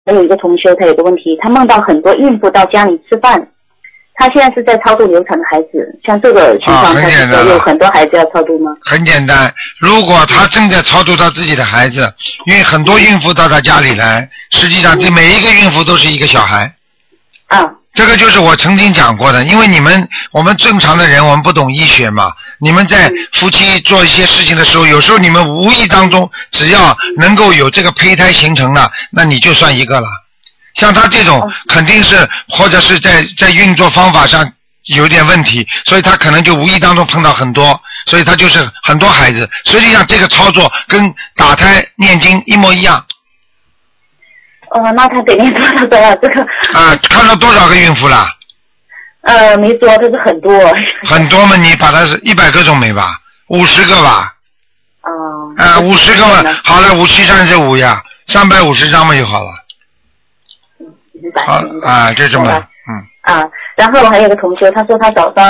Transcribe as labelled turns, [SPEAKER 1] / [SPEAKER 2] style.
[SPEAKER 1] 还有一个同学，他有个问题，他梦到很多孕妇到家里吃饭，他现在是在超度流产的孩子，像这个情况，他是说有很多孩子要超度吗？
[SPEAKER 2] 很简单，如果他正在超度他自己的孩子，因为很多孕妇到他家里来，实际上这每一个孕妇都是一个小孩。
[SPEAKER 1] 啊。
[SPEAKER 2] 这个就是我曾经讲过的，因为我们正常的人，我们不懂医学嘛。你们在夫妻做一些事情的时候，有时候你们无意当中，只要能够有这个胚胎形成了，那你就算一个了。像他这种肯定是或者是在运作方法上有点问题，所以他可能就无意当中碰到很多，所以他就是很多孩子。实际上这个操作跟打胎念经一模一样。
[SPEAKER 1] 那他得念多少个啊？这个
[SPEAKER 2] 看到多少个孕妇了？
[SPEAKER 1] 没说，这是很多。
[SPEAKER 2] 很多嘛，你把它100个总没吧？50个吧。50个嘛，好了，5、7、35呀，350张嘛就好了。好就这么。
[SPEAKER 1] 然后还有个同学，他说他早上